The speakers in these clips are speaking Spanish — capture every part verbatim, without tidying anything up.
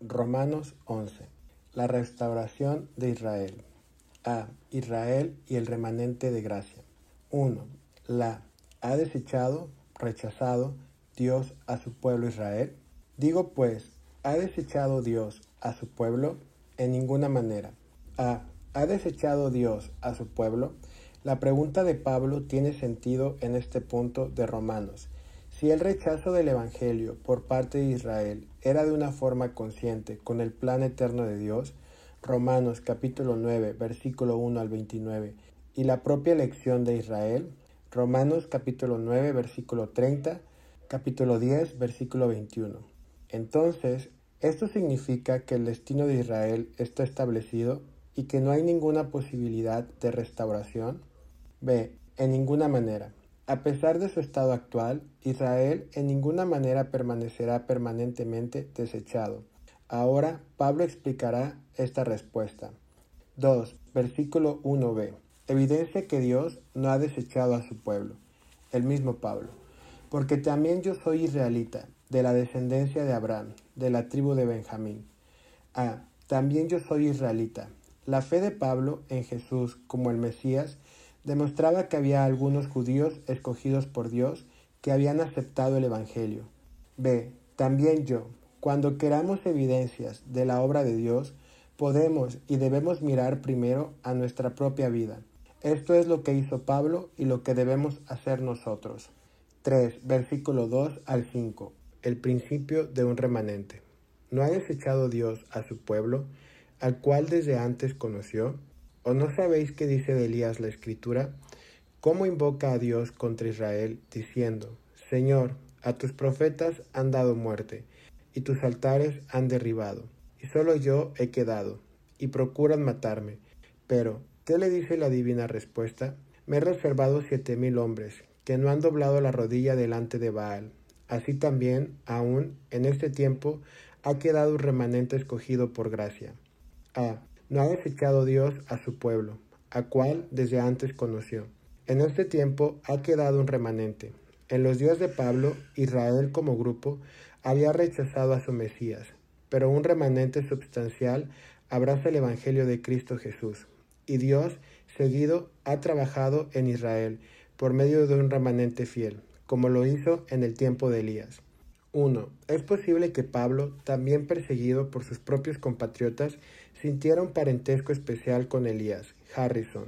Romanos once. La restauración de Israel. A. Israel y el remanente de gracia. uno. La. ¿Ha desechado, rechazado Dios a su pueblo Israel? Digo pues, ¿ha desechado Dios a su pueblo? En ninguna manera. A. ¿Ha desechado Dios a su pueblo? La pregunta de Pablo tiene sentido en este punto de Romanos. Si el rechazo del Evangelio por parte de Israel era de una forma consciente con el plan eterno de Dios, Romanos capítulo nueve, versículo uno al veintinueve, y la propia elección de Israel, Romanos capítulo nueve, versículo treinta, capítulo diez, versículo veintiuno. Entonces, esto significa que el destino de Israel está establecido y que no hay ninguna posibilidad de restauración. B. En ninguna manera. A pesar de su estado actual, Israel en ninguna manera permanecerá permanentemente desechado. Ahora Pablo explicará esta respuesta. dos. Versículo uno b. Evidencia que Dios no ha desechado a su pueblo. El mismo Pablo. Porque también yo soy israelita, de la descendencia de Abraham, de la tribu de Benjamín. A. También yo soy israelita. La fe de Pablo en Jesús como el Mesías demostraba que había algunos judíos escogidos por Dios que habían aceptado el Evangelio. B. También yo, cuando queramos evidencias de la obra de Dios, podemos y debemos mirar primero a nuestra propia vida. Esto es lo que hizo Pablo y lo que debemos hacer nosotros. tres. Versículo dos al cinco. El principio de un remanente. ¿No ha desechado Dios a su pueblo, al cual desde antes conoció? ¿O no sabéis qué dice de Elías la Escritura? ¿Cómo invoca a Dios contra Israel, diciendo: Señor, a tus profetas han dado muerte, y tus altares han derribado, y solo yo he quedado, y procuran matarme? Pero, ¿qué le dice la divina respuesta? Me he reservado siete mil hombres, que no han doblado la rodilla delante de Baal. Así también, aún en este tiempo, ha quedado un remanente escogido por gracia. A. No ha desechado Dios a su pueblo, a cual desde antes conoció. En este tiempo ha quedado un remanente. En los días de Pablo, Israel como grupo había rechazado a su Mesías, pero un remanente substancial abraza el Evangelio de Cristo Jesús, y Dios, seguido, ha trabajado en Israel por medio de un remanente fiel, como lo hizo en el tiempo de Elías. uno. Es posible que Pablo, también perseguido por sus propios compatriotas, sintiera un parentesco especial con Elías, Harrison.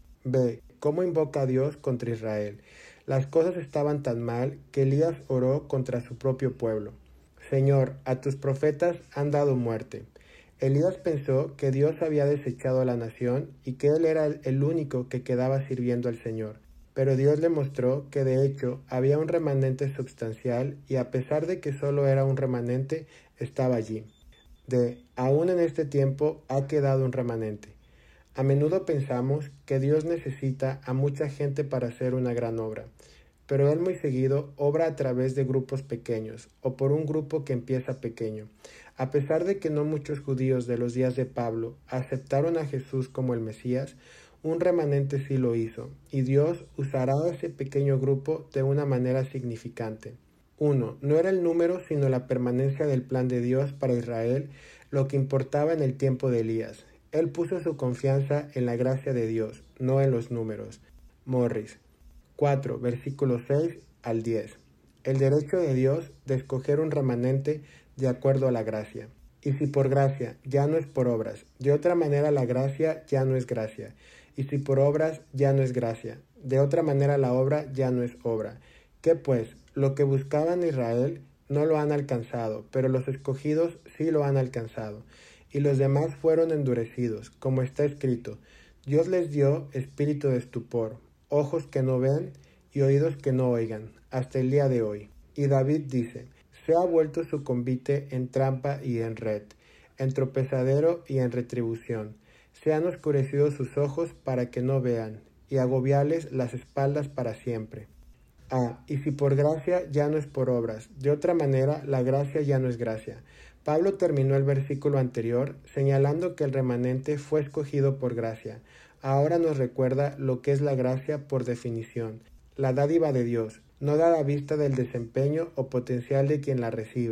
B. ¿Cómo invoca a Dios contra Israel? Las cosas estaban tan mal que Elías oró contra su propio pueblo. Señor, a tus profetas han dado muerte. Elías pensó que Dios había desechado a la nación y que él era el único que quedaba sirviendo al Señor. Pero Dios le mostró que de hecho había un remanente substancial y a pesar de que solo era un remanente, estaba allí. D. Aún en este tiempo ha quedado un remanente. A menudo pensamos que Dios necesita a mucha gente para hacer una gran obra, pero Él muy seguido obra a través de grupos pequeños o por un grupo que empieza pequeño. A pesar de que no muchos judíos de los días de Pablo aceptaron a Jesús como el Mesías, un remanente sí lo hizo, y Dios usará a ese pequeño grupo de una manera significante. uno. No era el número, sino la permanencia del plan de Dios para Israel lo que importaba en el tiempo de Elías. Él puso su confianza en la gracia de Dios, no en los números. Morris. cuatro. Versículos seis al diez. El derecho de Dios de escoger un remanente de acuerdo a la gracia. Y si por gracia, ya no es por obras. De otra manera la gracia ya no es gracia. Y si por obras, ya no es gracia. De otra manera la obra ya no es obra. ¿Qué pues? Lo que buscaban Israel no lo han alcanzado, pero los escogidos sí lo han alcanzado. Y los demás fueron endurecidos, como está escrito: Dios les dio espíritu de estupor, ojos que no ven y oídos que no oigan, hasta el día de hoy. Y David dice: se ha vuelto su convite en trampa y en red, en tropezadero y en retribución. Se han oscurecido sus ojos para que no vean, y agobiarles las espaldas para siempre. Ah, y si por gracia ya no es por obras, de otra manera la gracia ya no es gracia. Pablo terminó el versículo anterior señalando que el remanente fue escogido por gracia. Ahora nos recuerda lo que es la gracia por definición, la dádiva de Dios, no dada a vista del desempeño o potencial de quien la recibe,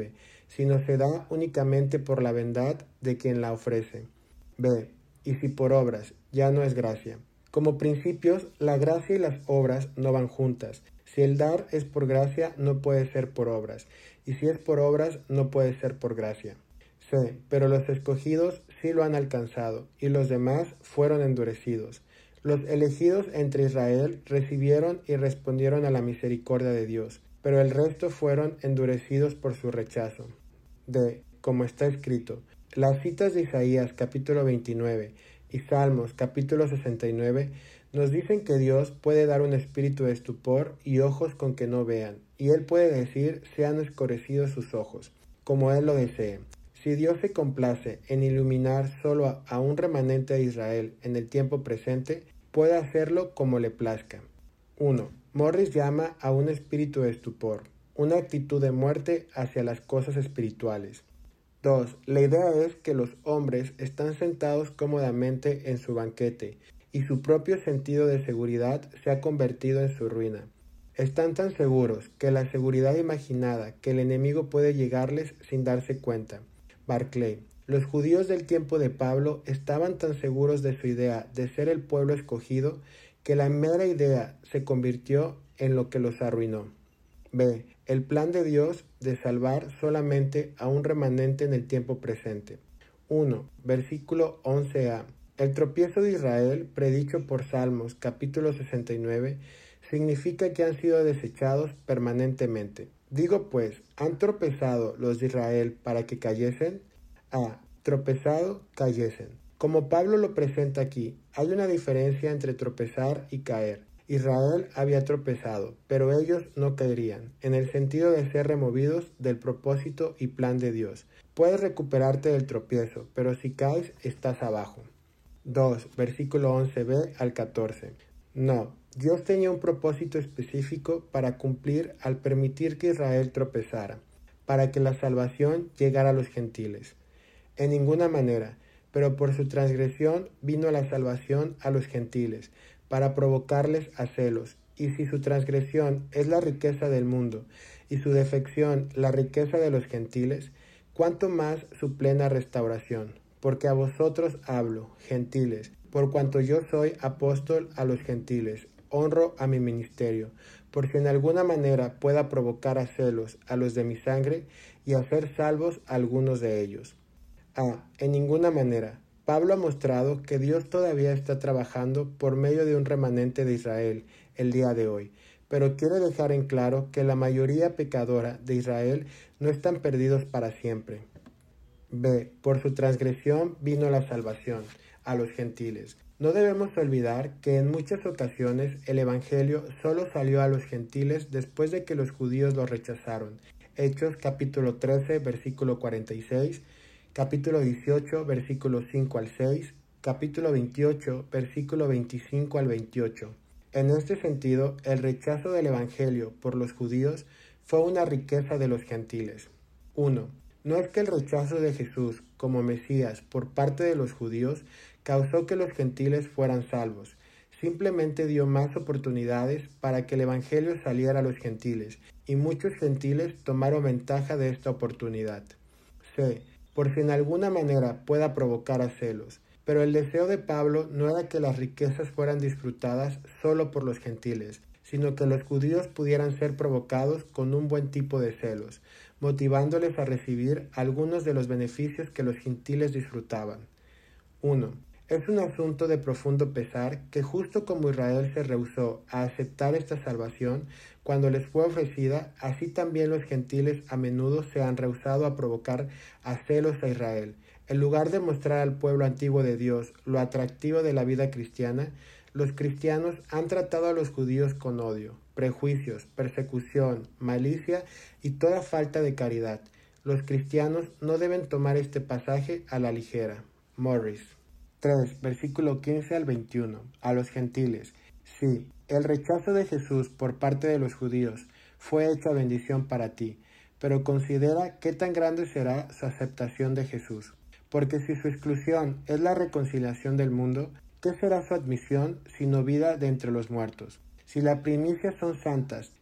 sino se da únicamente por la bondad de quien la ofrece. B. Y si por obras, ya no es gracia. Como principios, la gracia y las obras no van juntas. Si el dar es por gracia, no puede ser por obras, y si es por obras, no puede ser por gracia. C. Pero los escogidos sí lo han alcanzado, y los demás fueron endurecidos. Los elegidos entre Israel recibieron y respondieron a la misericordia de Dios, pero el resto fueron endurecidos por su rechazo. D. Como está escrito, las citas de Isaías capítulo veintinueve y Salmos capítulo sesenta y nueve nos dicen que Dios puede dar un espíritu de estupor y ojos con que no vean, y Él puede decir sean oscurecidos sus ojos, como Él lo desee. Si Dios se complace en iluminar solo a, a un remanente de Israel en el tiempo presente, puede hacerlo como le plazca. uno. Morris llama a un espíritu de estupor, una actitud de muerte hacia las cosas espirituales. dos. La idea es que los hombres están sentados cómodamente en su banquete, y su propio sentido de seguridad se ha convertido en su ruina. Están tan seguros que la seguridad imaginada que el enemigo puede llegarles sin darse cuenta. Barclay. Los judíos del tiempo de Pablo estaban tan seguros de su idea de ser el pueblo escogido que la mera idea se convirtió en lo que los arruinó. B. El plan de Dios de salvar solamente a un remanente en el tiempo presente. uno. Versículo once a. El tropiezo de Israel, predicho por Salmos capítulo sesenta y nueve, significa que han sido desechados permanentemente. Digo pues, ¿han tropezado los de Israel para que cayesen? A. Tropezado, cayesen. Como Pablo lo presenta aquí, hay una diferencia entre tropezar y caer. Israel había tropezado, pero ellos no caerían, en el sentido de ser removidos del propósito y plan de Dios. Puedes recuperarte del tropiezo, pero si caes, estás abajo. dos. Versículo once b al catorce. No, Dios tenía un propósito específico para cumplir al permitir que Israel tropezara, para que la salvación llegara a los gentiles. En ninguna manera, pero por su transgresión vino la salvación a los gentiles, para provocarles a celos. Y si su transgresión es la riqueza del mundo, y su defección la riqueza de los gentiles, ¿cuánto más su plena restauración? Porque a vosotros hablo, gentiles, por cuanto yo soy apóstol a los gentiles, honro a mi ministerio, por si en alguna manera pueda provocar a celos a los de mi sangre y hacer salvos a algunos de ellos. A. En ninguna manera. Pablo ha mostrado que Dios todavía está trabajando por medio de un remanente de Israel el día de hoy, pero quiere dejar en claro que la mayoría pecadora de Israel no están perdidos para siempre. B. Por su transgresión vino la salvación a los gentiles. No debemos olvidar que en muchas ocasiones el Evangelio solo salió a los gentiles después de que los judíos lo rechazaron. Hechos capítulo trece, versículo cuarenta y seis, capítulo dieciocho, versículos cinco al seis, capítulo veintiocho, versículo veinticinco al veintiocho. En este sentido, el rechazo del Evangelio por los judíos fue una riqueza de los gentiles. uno. No es que el rechazo de Jesús como Mesías por parte de los judíos causó que los gentiles fueran salvos. Simplemente dio más oportunidades para que el Evangelio saliera a los gentiles, y muchos gentiles tomaron ventaja de esta oportunidad. C. Por si en alguna manera pueda provocar a celos. Pero el deseo de Pablo no era que las riquezas fueran disfrutadas solo por los gentiles, sino que los judíos pudieran ser provocados con un buen tipo de celos, motivándoles a recibir algunos de los beneficios que los gentiles disfrutaban. uno. Es un asunto de profundo pesar que justo como Israel se rehusó a aceptar esta salvación cuando les fue ofrecida, así también los gentiles a menudo se han rehusado a provocar a celos a Israel. En lugar de mostrar al pueblo antiguo de Dios lo atractivo de la vida cristiana, los cristianos han tratado a los judíos con odio, prejuicios, persecución, malicia y toda falta de caridad. Los cristianos no deben tomar este pasaje a la ligera. Morris. tres. Versículo quince al veintiuno. A los gentiles. Sí, el rechazo de Jesús por parte de los judíos fue hecha bendición para ti, pero considera qué tan grande será su aceptación de Jesús. Porque si su exclusión es la reconciliación del mundo, ¿qué será su admisión sino vida de entre los muertos? Si las primicias son santas,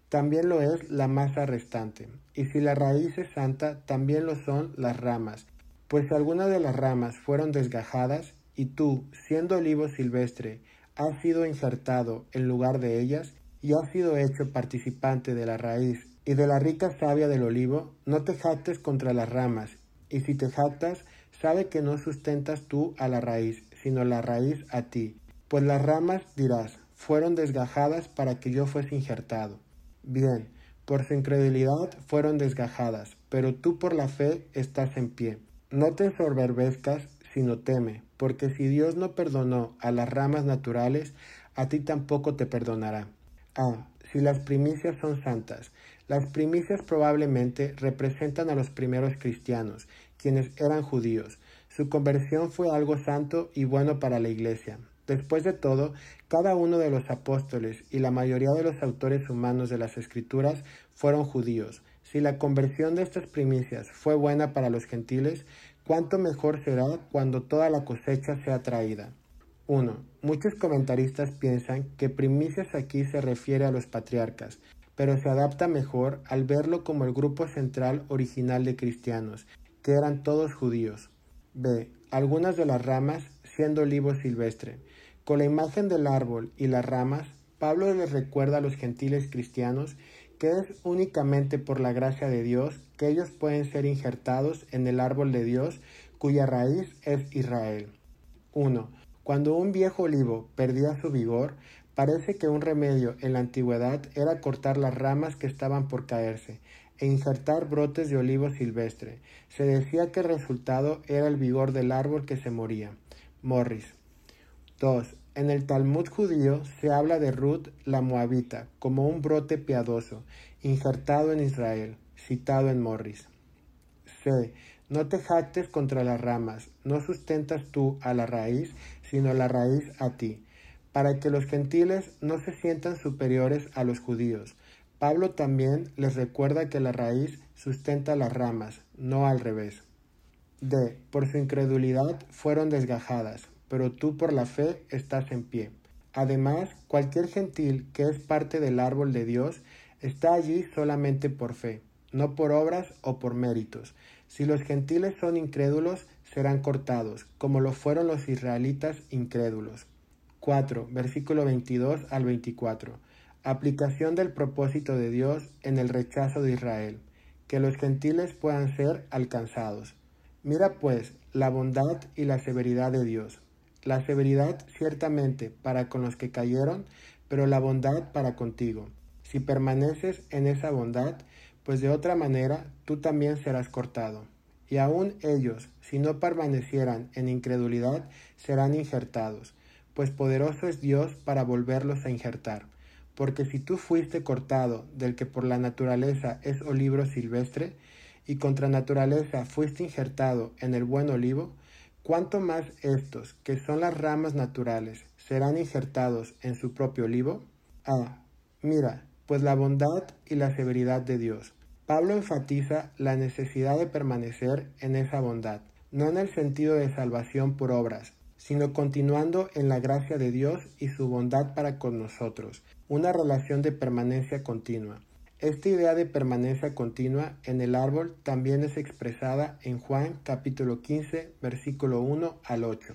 también lo es la masa restante. Y si la raíz es santa, también lo son las ramas. Pues si algunas de las ramas fueron desgajadas, y tú, siendo olivo silvestre, has sido injertado en lugar de ellas, y has sido hecho participante de la raíz y de la rica savia del olivo, no te jactes contra las ramas, y si te jactas, sabe que no sustentas tú a la raíz, sino la raíz a ti. Pues las ramas, dirás, fueron desgajadas para que yo fuese injertado. Bien, por su incredulidad fueron desgajadas, pero tú por la fe estás en pie. No te ensoberbezcas, sino teme, porque si Dios no perdonó a las ramas naturales, a ti tampoco te perdonará. Ah, si las primicias son santas. Las primicias probablemente representan a los primeros cristianos, quienes eran judíos. Su conversión fue algo santo y bueno para la Iglesia. Después de todo, cada uno de los apóstoles y la mayoría de los autores humanos de las Escrituras fueron judíos. Si la conversión de estas primicias fue buena para los gentiles, ¿cuánto mejor será cuando toda la cosecha sea traída? uno. Muchos comentaristas piensan que primicias aquí se refiere a los patriarcas, pero se adapta mejor al verlo como el grupo central original de cristianos, que eran todos judíos. B. Algunas de las ramas siendo olivo silvestre. Con la imagen del árbol y las ramas, Pablo les recuerda a los gentiles cristianos que es únicamente por la gracia de Dios que ellos pueden ser injertados en el árbol de Dios, cuya raíz es Israel. uno. Cuando un viejo olivo perdía su vigor, parece que un remedio en la antigüedad era cortar las ramas que estaban por caerse e injertar brotes de olivo silvestre. Se decía que el resultado era el vigor del árbol que se moría. Morris. dos. En el Talmud judío se habla de Ruth la Moabita como un brote piadoso, injertado en Israel, citado en Morris. C. No te jactes contra las ramas, no sustentas tú a la raíz, sino la raíz a ti, para que los gentiles no se sientan superiores a los judíos. Pablo también les recuerda que la raíz sustenta las ramas, no al revés. D. Por su incredulidad fueron desgajadas, pero tú por la fe estás en pie. Además, cualquier gentil que es parte del árbol de Dios está allí solamente por fe, no por obras o por méritos. Si los gentiles son incrédulos, serán cortados, como lo fueron los israelitas incrédulos. cuatro. Versículo veintidós al veinticuatro. Aplicación del propósito de Dios en el rechazo de Israel. Que los gentiles puedan ser alcanzados. Mira pues la bondad y la severidad de Dios. La severidad ciertamente para con los que cayeron, pero la bondad para contigo. Si permaneces en esa bondad, pues de otra manera tú también serás cortado. Y aun ellos, si no permanecieran en incredulidad, serán injertados, pues poderoso es Dios para volverlos a injertar. Porque si tú fuiste cortado del que por la naturaleza es olivo silvestre, y contra naturaleza fuiste injertado en el buen olivo, ¿cuánto más estos, que son las ramas naturales, serán injertados en su propio olivo? Ah, mira, pues la bondad y la severidad de Dios. Pablo enfatiza la necesidad de permanecer en esa bondad, no en el sentido de salvación por obras, sino continuando en la gracia de Dios y su bondad para con nosotros, una relación de permanencia continua. Esta idea de permanencia continua en el árbol también es expresada en Juan capítulo quince, versículo uno al ocho.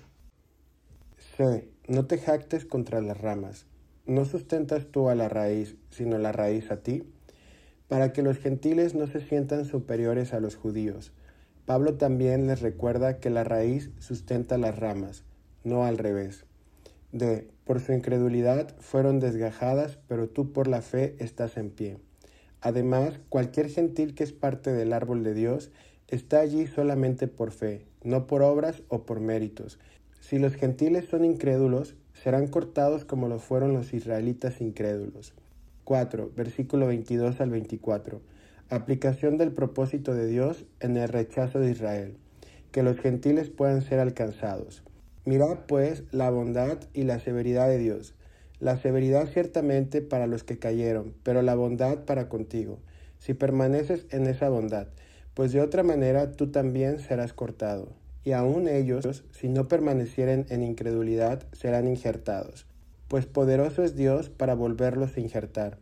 C. No te jactes contra las ramas. ¿No sustentas tú a la raíz, sino la raíz a ti? Para que los gentiles no se sientan superiores a los judíos. Pablo también les recuerda que la raíz sustenta las ramas, no al revés. D. Por su incredulidad fueron desgajadas, pero tú por la fe estás en pie. Además, cualquier gentil que es parte del árbol de Dios está allí solamente por fe, no por obras o por méritos. Si los gentiles son incrédulos, serán cortados como lo fueron los israelitas incrédulos. cuatro. Versículo veintidós al veinticuatro. Aplicación del propósito de Dios en el rechazo de Israel. Que los gentiles puedan ser alcanzados. Mirad pues la bondad y la severidad de Dios. La severidad ciertamente para los que cayeron, pero la bondad para contigo, si permaneces en esa bondad, pues de otra manera tú también serás cortado. Y aun ellos, si no permanecieren en incredulidad, serán injertados, pues poderoso es Dios para volverlos a injertar.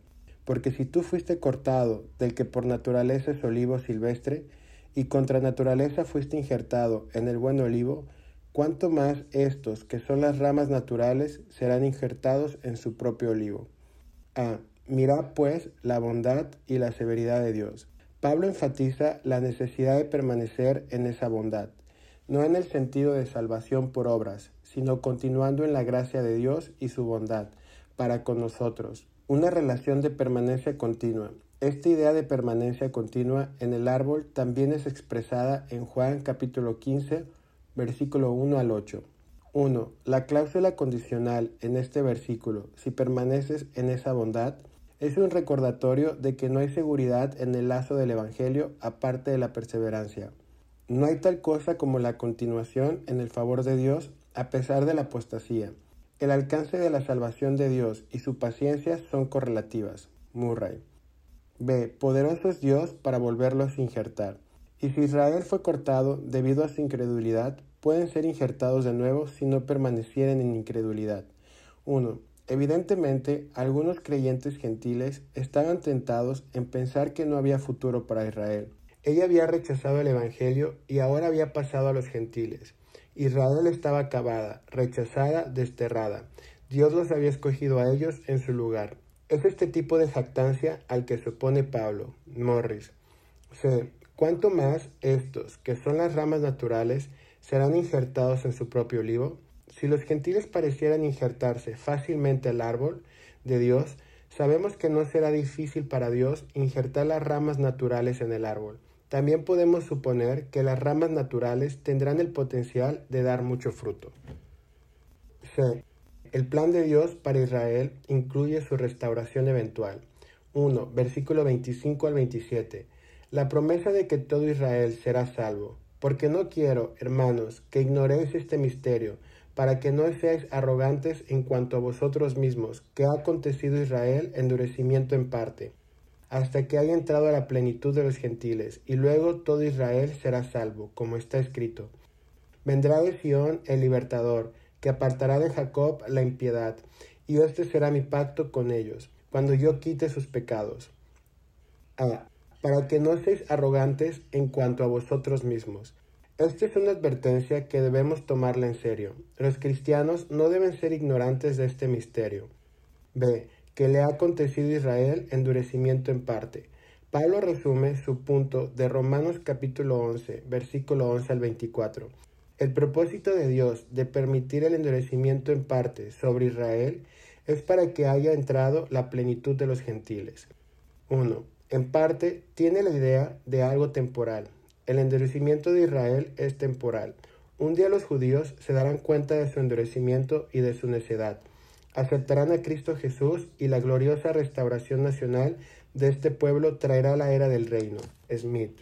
porque si tú fuiste cortado del que por naturaleza es olivo silvestre, y contra naturaleza fuiste injertado en el buen olivo, cuánto más estos, que son las ramas naturales, serán injertados en su propio olivo. A. Mirad pues la bondad y la severidad de Dios. Pablo enfatiza la necesidad de permanecer en esa bondad, no en el sentido de salvación por obras, sino continuando en la gracia de Dios y su bondad para con nosotros, una relación de permanencia continua. Esta idea de permanencia continua en el árbol también es expresada en Juan capítulo quince, versículo uno al ocho. uno. La cláusula condicional en este versículo, si permaneces en esa bondad, es un recordatorio de que no hay seguridad en el lazo del Evangelio aparte de la perseverancia. No hay tal cosa como la continuación en el favor de Dios a pesar de la apostasía. El alcance de la salvación de Dios y su paciencia son correlativas. Murray. B. Poderoso es Dios para volverlos a injertar. Y si Israel fue cortado debido a su incredulidad, pueden ser injertados de nuevo si no permanecieren en incredulidad. uno. Evidentemente, algunos creyentes gentiles estaban tentados en pensar que no había futuro para Israel. Ella había rechazado el Evangelio y ahora había pasado a los gentiles. Israel estaba acabada, rechazada, desterrada. Dios los había escogido a ellos en su lugar. Es este tipo de jactancia al que se opone Pablo. Morris. C. ¿Cuánto más estos, que son las ramas naturales, serán injertados en su propio olivo? Si los gentiles parecieran injertarse fácilmente al árbol de Dios, sabemos que no será difícil para Dios injertar las ramas naturales en el árbol. También podemos suponer que las ramas naturales tendrán el potencial de dar mucho fruto. C. El plan de Dios para Israel incluye su restauración eventual. uno. Versículo veinticinco al veintisiete. La promesa de que todo Israel será salvo. Porque no quiero, hermanos, que ignoréis este misterio, para que no seáis arrogantes en cuanto a vosotros mismos, que ha acontecido Israel endurecimiento en parte, hasta que haya entrado a la plenitud de los gentiles, y luego todo Israel será salvo, como está escrito. Vendrá de Sión el libertador, que apartará de Jacob la impiedad, y este será mi pacto con ellos, cuando yo quite sus pecados. A. Para que no seáis arrogantes en cuanto a vosotros mismos. Esta es una advertencia que debemos tomarla en serio. Los cristianos no deben ser ignorantes de este misterio. B. Que le ha acontecido a Israel endurecimiento en parte. Pablo resume su punto de Romanos capítulo once, versículo once al veinticuatro. El propósito de Dios de permitir el endurecimiento en parte sobre Israel es para que haya entrado la plenitud de los gentiles. uno. En parte tiene la idea de algo temporal. El endurecimiento de Israel es temporal. Un día los judíos se darán cuenta de su endurecimiento y de su necedad. Aceptarán a Cristo Jesús y la gloriosa restauración nacional de este pueblo traerá la era del reino. Smith.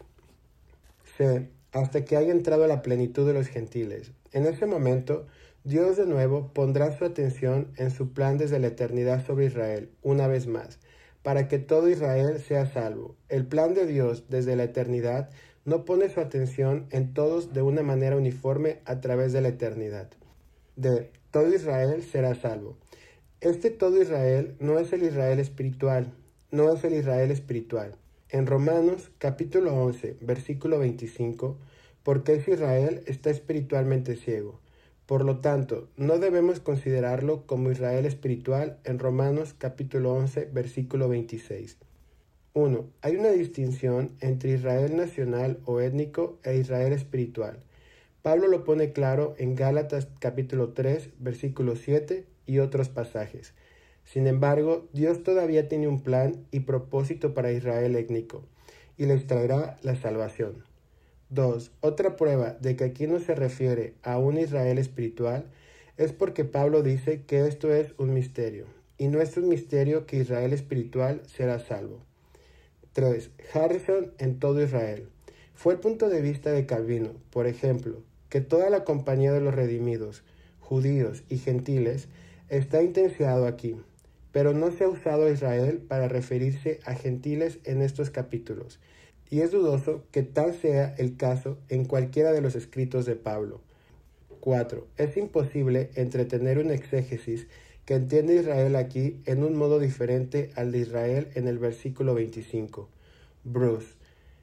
C. Hasta que haya entrado a la plenitud de los gentiles. En ese momento, Dios de nuevo pondrá su atención en su plan desde la eternidad sobre Israel, una vez más, para que todo Israel sea salvo. El plan de Dios desde la eternidad no pone su atención en todos de una manera uniforme a través de la eternidad. D. Todo Israel será salvo. Este todo Israel no es el Israel espiritual, no es el Israel espiritual. En Romanos capítulo once, versículo veinticinco, porque ese Israel está espiritualmente ciego. Por lo tanto, no debemos considerarlo como Israel espiritual en Romanos capítulo once, versículo veintiséis. uno. Hay una distinción entre Israel nacional o étnico e Israel espiritual. Pablo lo pone claro en Gálatas capítulo tres, versículo siete y otros pasajes. Sin embargo, Dios todavía tiene un plan y propósito para Israel étnico, y les traerá la salvación. dos. Otra prueba de que aquí no se refiere a un Israel espiritual es porque Pablo dice que esto es un misterio, y no es un misterio que Israel espiritual será salvo. tres. Harrison en todo Israel. Fue el punto de vista de Calvino, por ejemplo, que toda la compañía de los redimidos, judíos y gentiles, está intensiado aquí, pero no se ha usado a Israel para referirse a gentiles en estos capítulos, y es dudoso que tal sea el caso en cualquiera de los escritos de Pablo. cuatro. Es imposible entretener una exégesis que entiende Israel aquí en un modo diferente al de Israel en el versículo veinticinco. Bruce.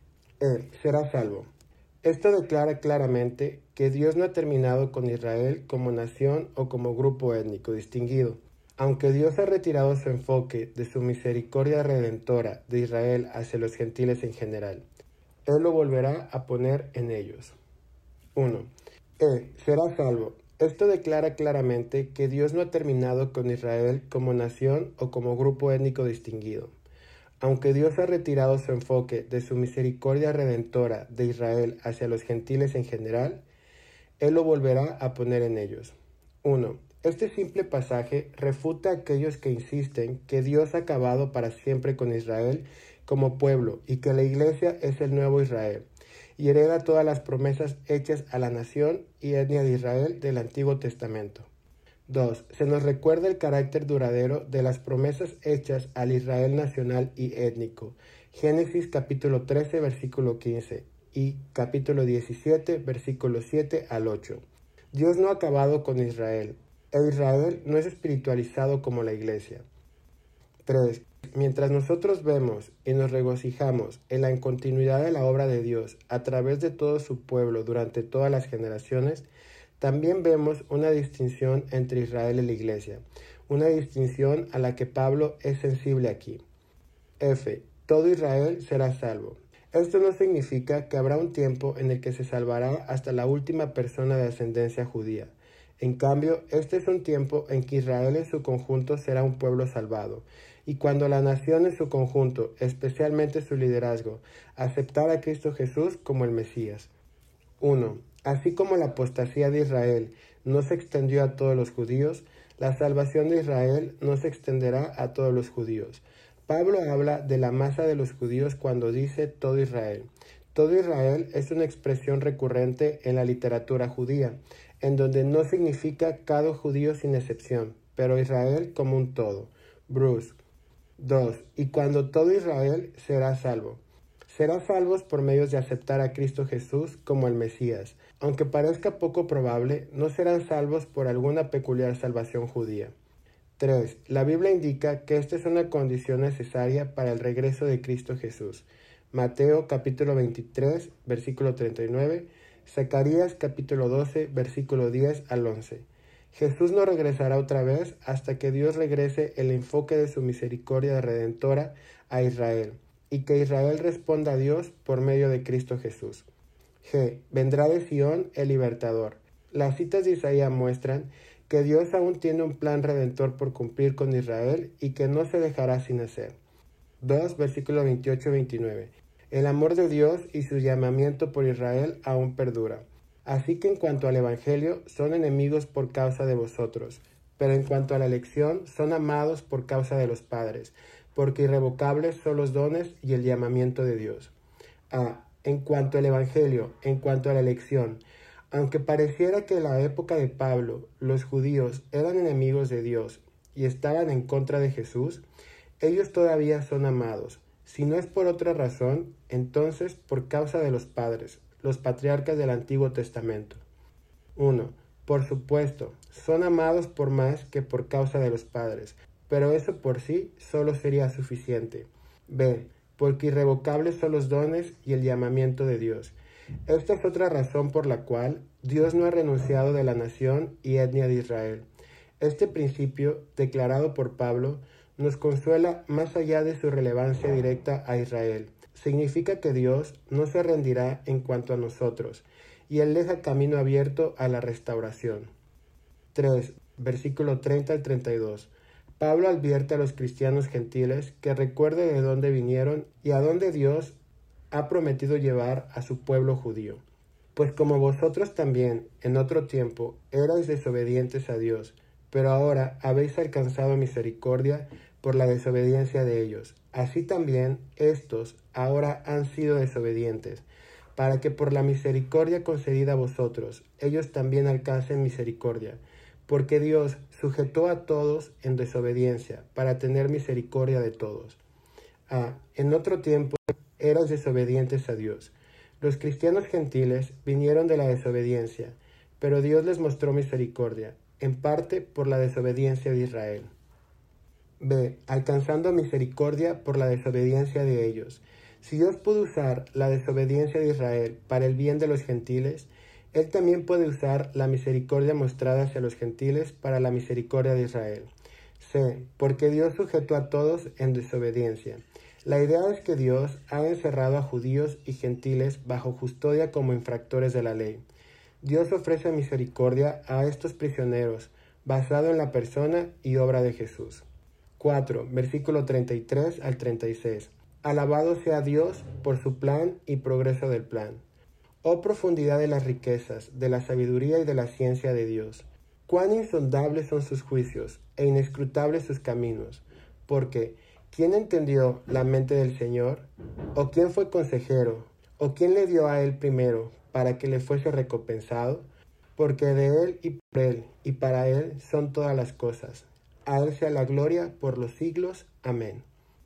E. Será salvo. Esto declara claramente que Dios no ha terminado con Israel como nación o como grupo étnico distinguido. Aunque Dios ha retirado su enfoque de su misericordia redentora de Israel hacia los gentiles en general, Él lo volverá a poner en ellos. uno. E. Será salvo. Esto declara claramente que Dios no ha terminado con Israel como nación o como grupo étnico distinguido. Aunque Dios ha retirado su enfoque de su misericordia redentora de Israel hacia los gentiles en general, Él lo volverá a poner en ellos. uno. Este simple pasaje refuta a aquellos que insisten que Dios ha acabado para siempre con Israel como pueblo y que la Iglesia es el nuevo Israel y hereda todas las promesas hechas a la nación y etnia de Israel del Antiguo Testamento. dos. Se nos recuerda el carácter duradero de las promesas hechas al Israel nacional y étnico. Génesis capítulo trece, versículo quince y capítulo diecisiete, versículos siete al ocho. Dios no ha acabado con Israel. E Israel no es espiritualizado como la Iglesia. tres. Mientras nosotros vemos y nos regocijamos en la continuidad de la obra de Dios a través de todo su pueblo durante todas las generaciones, también vemos una distinción entre Israel y la Iglesia, una distinción a la que Pablo es sensible aquí. F. Todo Israel será salvo. Esto no significa que habrá un tiempo en el que se salvará hasta la última persona de ascendencia judía. En cambio, este es un tiempo en que Israel en su conjunto será un pueblo salvado, y cuando la nación en su conjunto, especialmente su liderazgo, aceptará a Cristo Jesús como el Mesías. uno. Así como la apostasía de Israel no se extendió a todos los judíos, la salvación de Israel no se extenderá a todos los judíos. Pablo habla de la masa de los judíos cuando dice todo Israel. Todo Israel es una expresión recurrente en la literatura judía, en donde no significa cada judío sin excepción, pero Israel como un todo. Bruce. dos. Y cuando todo Israel será salvo. Será salvos por medios de aceptar a Cristo Jesús como el Mesías. Aunque parezca poco probable, no serán salvos por alguna peculiar salvación judía. tres. La Biblia indica que esta es una condición necesaria para el regreso de Cristo Jesús. Mateo capítulo veintitrés, versículo treinta y nueve, Zacarías capítulo doce, versículo diez al once. Jesús no regresará otra vez hasta que Dios regrese el enfoque de su misericordia redentora a Israel, y que Israel responda a Dios por medio de Cristo Jesús. G. Vendrá de Sión el libertador. Las citas de Isaías muestran que Dios aún tiene un plan redentor por cumplir con Israel y que no se dejará sin hacer. dos, versículo veintiocho a veintinueve. El amor de Dios y su llamamiento por Israel aún perdura. Así que en cuanto al Evangelio, son enemigos por causa de vosotros, pero en cuanto a la elección, son amados por causa de los padres, porque irrevocables son los dones y el llamamiento de Dios. A. En cuanto al Evangelio, en cuanto a la elección, aunque pareciera que en la época de Pablo los judíos eran enemigos de Dios y estaban en contra de Jesús, ellos todavía son amados. Si no es por otra razón, entonces por causa de los padres, los patriarcas del Antiguo Testamento. uno. Por supuesto, son amados por más que por causa de los padres, pero eso por sí solo sería suficiente. B. Porque irrevocables son los dones y el llamamiento de Dios. Esta es otra razón por la cual Dios no ha renunciado de la nación y etnia de Israel. Este principio, declarado por Pablo, nos consuela más allá de su relevancia directa a Israel. Significa que Dios no se rendirá en cuanto a nosotros, y Él deja camino abierto a la restauración. tres. Versículo treinta al treinta y dos. Pablo advierte a los cristianos gentiles que recuerden de dónde vinieron y a dónde Dios ha prometido llevar a su pueblo judío. Pues como vosotros también, en otro tiempo, erais desobedientes a Dios, pero ahora habéis alcanzado misericordia por la desobediencia de ellos. Así también estos ahora han sido desobedientes, para que por la misericordia concedida a vosotros, ellos también alcancen misericordia, porque Dios sujetó a todos en desobediencia, para tener misericordia de todos. Ah, en otro tiempo eras desobedientes a Dios. Los cristianos gentiles vinieron de la desobediencia, pero Dios les mostró misericordia. en parte por la desobediencia de Israel. B. Alcanzando misericordia por la desobediencia de ellos. Si Dios pudo usar la desobediencia de Israel para el bien de los gentiles, Él también puede usar la misericordia mostrada hacia los gentiles para la misericordia de Israel. C. Porque Dios sujetó a todos en desobediencia. La idea es que Dios ha encerrado a judíos y gentiles bajo custodia como infractores de la ley. Dios ofrece misericordia a estos prisioneros, basado en la persona y obra de Jesús. cuatro. Versículo treinta y tres al treinta y seis. Alabado sea Dios por su plan y progreso del plan. Oh profundidad de las riquezas, de la sabiduría y de la ciencia de Dios. Cuán insondables son sus juicios e inescrutables sus caminos. Porque, ¿quién entendió la mente del Señor? ¿O quién fue consejero? ¿O quién le dio a él primero para que le fuese recompensado? Porque de él y por él y para él son todas las cosas. A él sea la gloria por los siglos. Amén.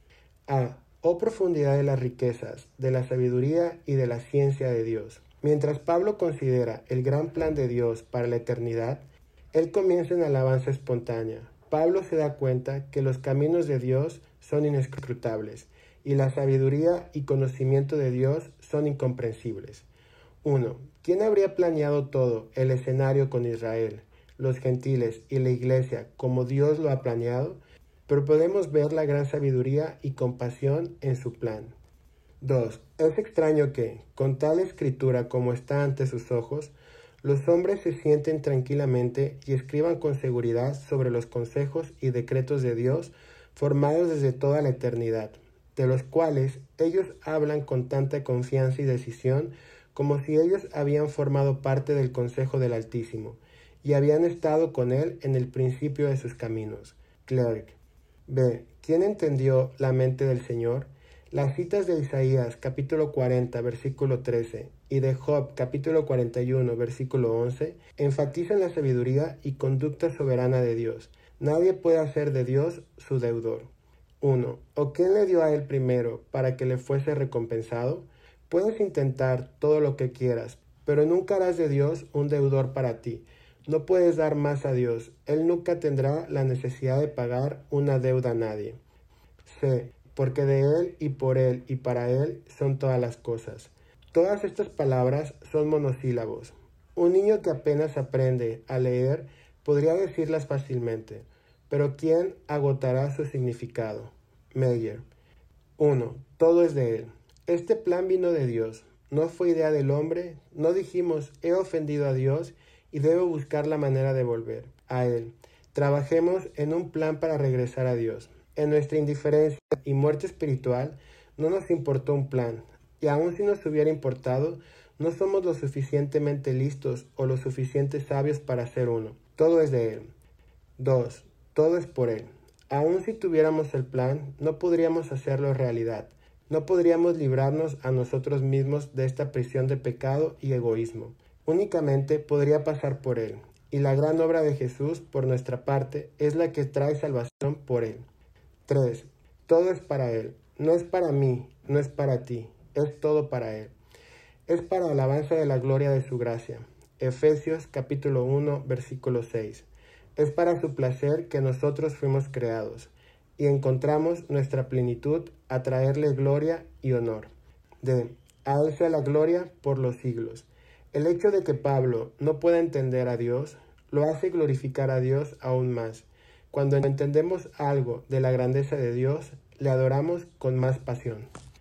A. Oh profundidad de las riquezas, de la sabiduría y de la ciencia de Dios. Mientras Pablo considera el gran plan de Dios para la eternidad, él comienza en alabanza espontánea. Pablo se da cuenta que los caminos de Dios son inescrutables y la sabiduría y conocimiento de Dios son incomprensibles. uno. ¿Quién habría planeado todo el escenario con Israel, los gentiles y la iglesia como Dios lo ha planeado? Pero podemos ver la gran sabiduría y compasión en su plan. dos. Es extraño que, con tal escritura como está ante sus ojos, los hombres se sienten tranquilamente y escriban con seguridad sobre los consejos y decretos de Dios formados desde toda la eternidad, de los cuales ellos hablan con tanta confianza y decisión como si ellos habían formado parte del consejo del Altísimo y habían estado con él en el principio de sus caminos. Clerk. B. ¿Quién entendió la mente del Señor? Las citas de Isaías capítulo cuarenta versículo trece y de Job capítulo cuarenta y uno versículo once enfatizan la sabiduría y conducta soberana de Dios. Nadie puede hacer de Dios su deudor. uno. ¿O quién le dio a él primero para que le fuese recompensado? Puedes intentar todo lo que quieras, pero nunca harás de Dios un deudor para ti. No puedes dar más a Dios. Él nunca tendrá la necesidad de pagar una deuda a nadie. C. Porque de Él y por Él y para Él son todas las cosas. Todas estas palabras son monosílabos. Un niño que apenas aprende a leer podría decirlas fácilmente, pero ¿quién agotará su significado? Meyer. uno. Todo es de Él. Este plan vino de Dios. No fue idea del hombre. No dijimos, he ofendido a Dios y debo buscar la manera de volver a Él. Trabajemos en un plan para regresar a Dios. En nuestra indiferencia y muerte espiritual no nos importó un plan, y aun si nos hubiera importado, no somos lo suficientemente listos o lo suficiente sabios para hacer uno. Todo es de Él. dos. Todo es por Él. Aun si tuviéramos el plan, no podríamos hacerlo realidad. No podríamos librarnos a nosotros mismos de esta prisión de pecado y egoísmo. Únicamente podría pasar por Él, y la gran obra de Jesús por nuestra parte es la que trae salvación por Él. tres. Todo es para Él. No es para mí, no es para ti, es todo para Él. Es para alabanza de la gloria de su gracia. Efesios capítulo uno, versículo seis. Es para su placer que nosotros fuimos creados, y encontramos nuestra plenitud a traerle gloria y honor. D. A Él sea la gloria por los siglos. El hecho de que Pablo no pueda entender a Dios lo hace glorificar a Dios aún más. Cuando entendemos algo de la grandeza de Dios, le adoramos con más pasión.